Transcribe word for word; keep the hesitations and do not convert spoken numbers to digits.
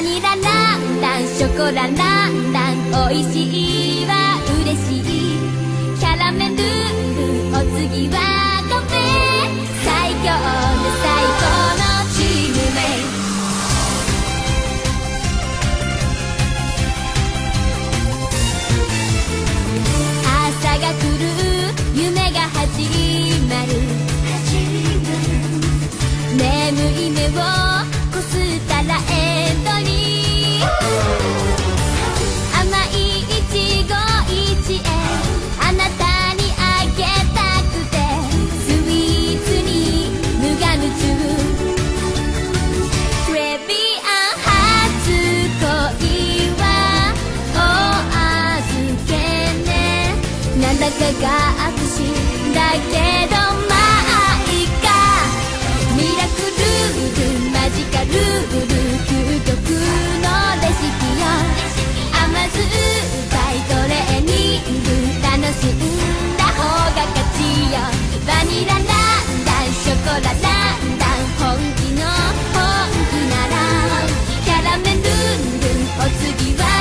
ニラランランショコラランラン美味しいは嬉しいキャラメルお次はごめん最強で最高のチームメイト朝が来る夢が始まる眠い目をこすったらエンドに甘いいちごいちえあなたにあげたくてスイーツに無我夢中トレビアン初恋はお預けねなんだかが悪心だけどまあいいかミラクルマジカル究極のレシピよ甘酸っぱいトレーニング楽しんだ方が勝ちよバニラランランショコラランラン本気の本気ならキャラメルルンお次は